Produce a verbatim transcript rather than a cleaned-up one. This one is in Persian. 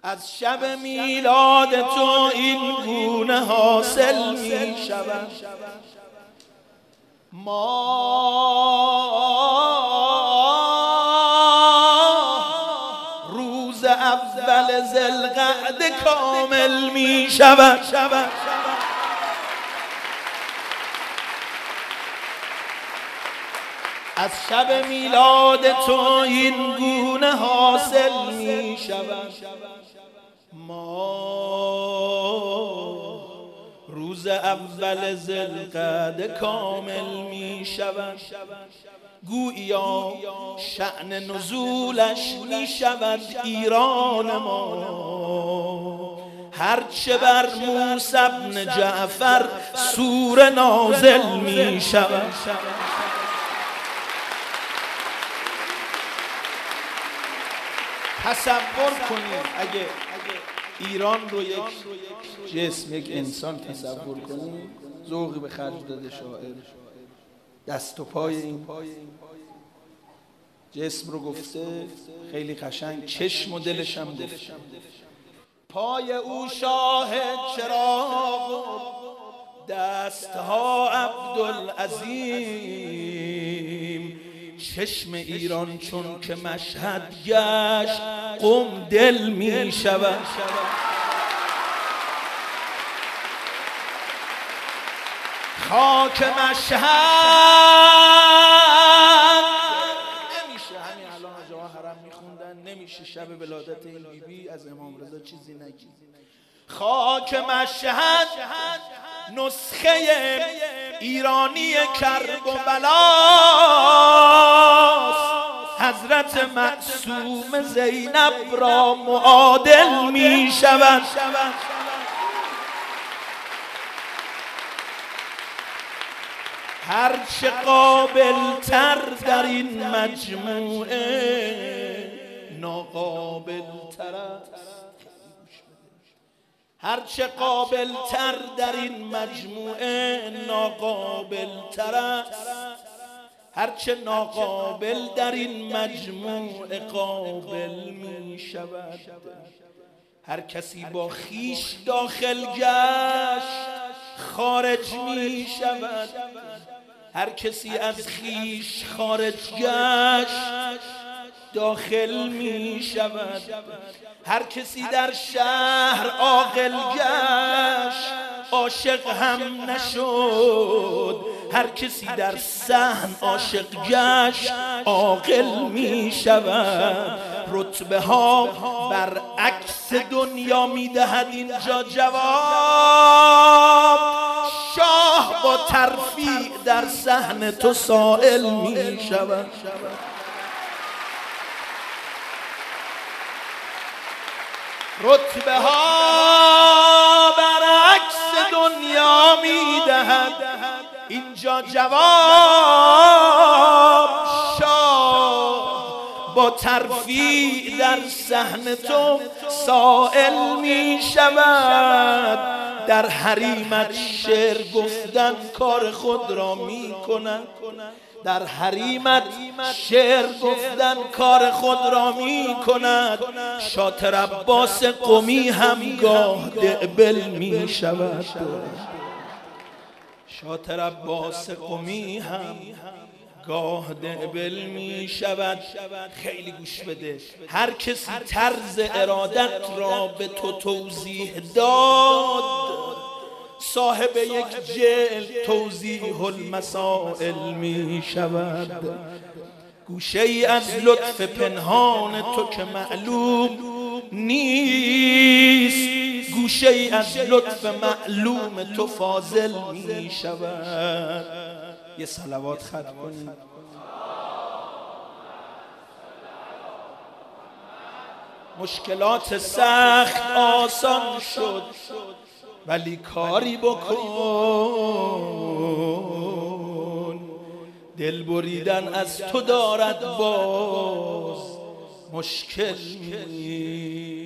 از شب میلاد تو این گونه حاصل می شود. ما روز اول ذوالقعده کامل می شود. از شب میلاد تو این گونه حاصل می شود. ما روز اول ذوالقعده کامل می شود. گویا شأن نزولش می شود ایران ما. هرچه بر موسی بن جعفر سوره نازل می شود. تصور کنید اگه ایران رو یک جسم، یک انسان تصور کنید، ذوقی به خرج داده شاعر، دست و پای این جسم رو گفته، خیلی قشنگ، چشم و دلش هم گفته. پای او شاهد چراغ، دستها عبدالعظیم. چشم ایران چون که مشهد گشت قم دل می شود. خاک مشهد نمیشه، همین الان آقا حرم میخوندن، نمیشه شب ولادت این بی بی از امام رضا چیزی نگی. خاک مشهد نسخه ایرانی کرب و بلاست. حضرت معصوم زینب را معادل می شود. هرچه قابل تر در این مجموعه ناقابل تر است. هرچه قابل تر در این مجموعه ناقابل تر است. هرچه ناقابل در این مجموعه قابل می شود. هر کسی با خیش داخل گشت خارج می شود. هر کسی از خیش خارج گشت داخل می شود. هر کسی در شهر عاقل گشت عاشق هم نشد. هر کسی در صحن عاشق گشت عاقل می شود. رتبه ها برعکس دنیا می دهد اینجا جواب. شاه با ترفیع در صحن تو سائل می شود. رتبه ها برعکس دنیا می دهد اینجا جواب. شاه با ترفیع در صحن تو سائل می شود. در حریمت شعر گفتن کار خود را می کند. در حریمت شعر گفتن کار خود را می کند. شاطر عباس قمی هم گاه دعبل می شود. شاطر عباس قمی هم گاه دعبل می شود. خیلی گوش بده. هر کسی طرز ارادت را به تو توضیح داد صاحب یک جلد توضیح المسائل می شود. گوشه ای از لطف پنهان تو که معلوم نیست، گوشه ای از لطف معلوم تو فاضل می شود. یه صلوات ختم کنید. مشکلات سخت آسان شد ولی کاری بکن. دل بریدن از تو دارد باز مشکل.